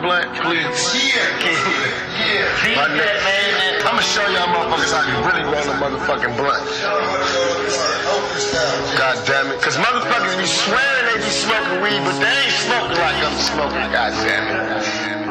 blunt, please? Yeah. I'ma show y'all motherfuckers how to really roll a motherfucking blunt. God damn it. Cause motherfuckers be swearing they be smoking weed, but they ain't smoking like I'm smoking. God damn it.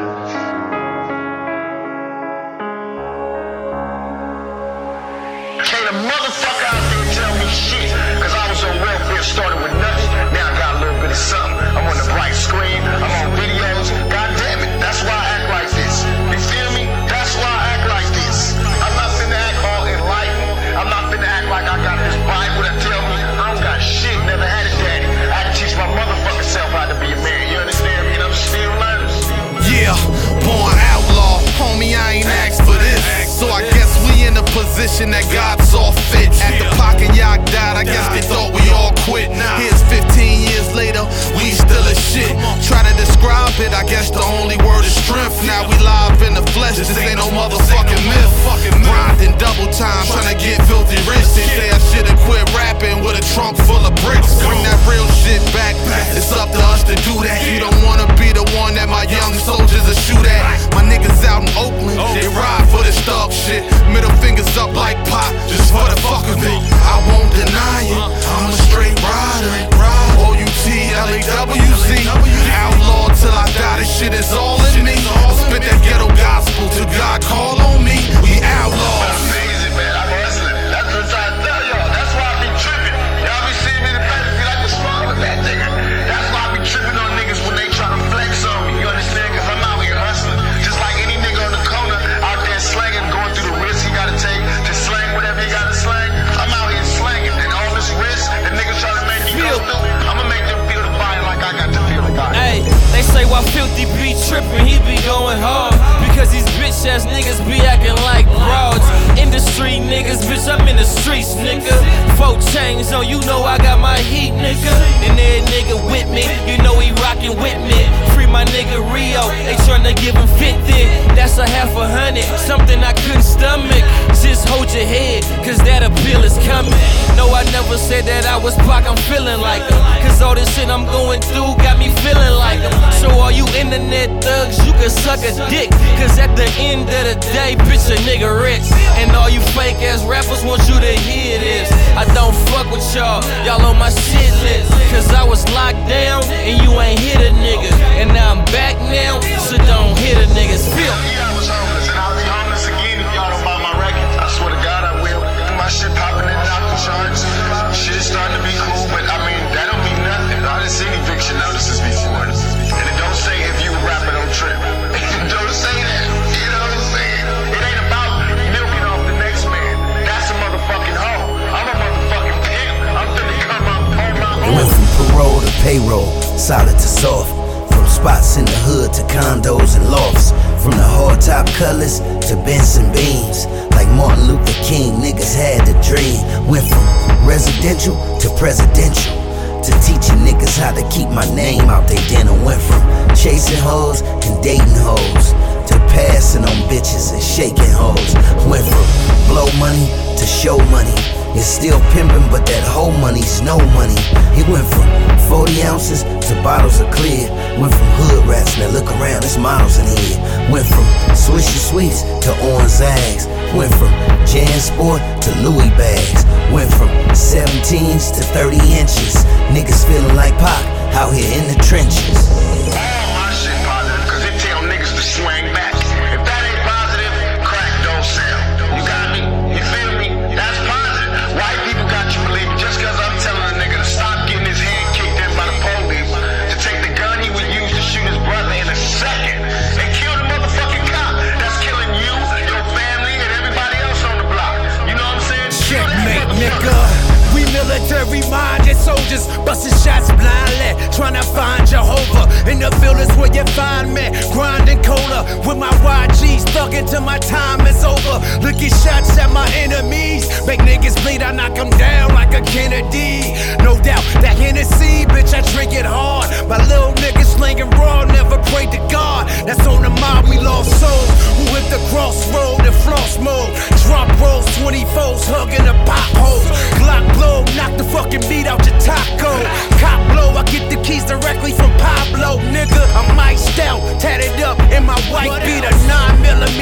Can't a motherfucker out there tell me shit. Cause I was on welfare, started with nothing. Now I got a little bit of something. I'm on the bright screen, I'm on videos. God damn it, that's why I act like this. You feel me? That's why I act like this. I'm not finna act all enlightened. I'm not finna act like I got this Bible that tell me I don't got shit, never had a daddy. I had to teach my motherfucking self how to be a man. You understand me? And I'm still learning. Yeah, born outlaw, homie, I ain't asked for this. So I guess we in a position that God saw fit. At the Pac and Yak died, I guess they thought we all quit. Here's 15 years later, we still as shit. Try to describe it, I guess the only word is strength. Now we live in the flesh, this ain't no motherfucking myth. Grinding double time, trying to get filthy rich. They say I should've quit rapping with a trunk full of bricks. Bring that real shit back, it's up to us to do that. You don't wanna be the one that my young soldiers will shoot at. My niggas out in Oakland, they ride for this thug shit. Middle fingers up like Pop, just for the fuck of it. I won't deny it, I'm a straight rider. O-U-T-L-A-W-Z, outlaw till I die, this shit is all in me. I spit that ghetto gospel till God call on me. We outlaws. Amazing, man. I'm hustling. That's what I'm trying to tell y'all. That's why I be tripping. Y'all be seeing me in the back and be like, what's wrong with that nigga? That's why I be tripping on niggas when they try to flex on me. You understand? Cause I'm out here hustling. Just like any nigga on the corner out there slanging, going through the risk he gotta take to slang whatever he gotta slang. I'm out here slanging. And all this risk that niggas try to make me go through, I'ma make them feel the fire like I got to feel the fire. Hey, they say why Filthy be tripping, he be going hard. Because these bitch ass niggas be acting like broads. Industry niggas, bitch, I'm in the streets, nigga. 4 chains on, you know I got my heat, nigga. And every nigga with me, you know he rockin' with me. Free my nigga Rio, they tryna give him 50. That's a half a hundred, something I couldn't stomach. Just hold your head, cause that appeal is coming. No, I never said that I was Pac, I'm feeling like him. Cause all this shit I'm going through got me feeling like him. So all you internet thugs, you can suck a dick. Cause at the end of the day, bitch, a nigga rich. And all you fake ass rappers want you to hear this. I don't fuck with y'all, y'all on my shit list. Cause I was locked down, and you ain't hit a nigga. And now I'm back now, so don't hit a nigga's feel. Yeah, I was homeless, and I'll be homeless again if y'all don't buy my records. I swear to God I will. My shit popping in and out the charts. Shit is starting to be cool, but I mean, that don't mean nothing. I didn't see any eviction notices before. And it don't say if you rapping on trip. It don't say that. You know what I'm saying? It ain't about milking off the next man. That's a motherfucking hoe. I'm a motherfucking pimp. I'm finna come up on my own. It went from parole to payroll, solid to soft. From spots in the hood to condos and lofts. From the hard top colors to Benson beams. Like Martin Luther King, niggas had the dream. Went from residential to presidential. To teaching niggas how to keep my name out they dinner. Went from chasing hoes and dating hoes to passing on bitches and shaking hoes. Went from blow money to show money. It's still pimping, but that whole money's no money. It went from 40 ounces to bottles of clear. Went from hood rats, now look around, there's models in here. Went from Swishy Sweets to Orange Zags. Went from Jansport to Louis bags. Went from 17s to 30 inches. Niggas feeling like Pac out here in the trenches. All my shit positive, cause it tell niggas to swing back. If that ain't positive, crack don't sell. You got me? You feel me? That's positive. White people got you believing just cause I'm telling a nigga to stop getting his head kicked in by the police, to take the gun he would use to shoot his brother in a second and kill the motherfucking cop that's killing you, your family, and everybody else on the block. You know what I'm saying? Checkmate, nigga. We military minded soldiers, busting shots blindly, trying to find Jehovah. In the field is where you find me, grinding cola with my YGs, thugging till my time is over. Looking shots at my enemies, make niggas bleed, I knock them down like a Kennedy. No doubt, that Hennessy, bitch, I drink it hard. My little niggas slinging raw, never prayed to God. That's on the mob, we lost souls who hit the crossroad and floss mode. Drop rolls, 24s, hugging the potholes. Glock blow, knock the fucking meat out your taco. Cop blow, I get the keys directly from Pablo, nigga. I'm iced out, tatted up in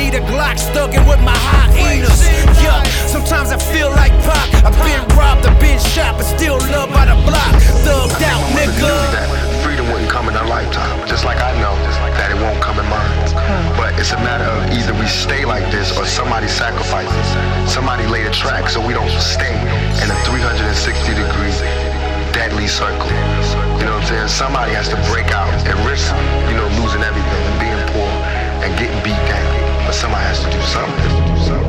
need a Glock, thuggin' with my hyenas. Yeah, sometimes I feel like Pac. I've been robbed, I've been shot, but still loved by the block. Thugged out, nigga. Freedom wouldn't come in our lifetime, just like I know that it won't come in mine. But it's a matter of either we stay like this or somebody sacrifices. Somebody lay the track so we don't stay in a 360-degree deadly circle. You know what I'm saying? Somebody has to break out and risk, losing everything and being poor and getting beat down. But somebody has to do something.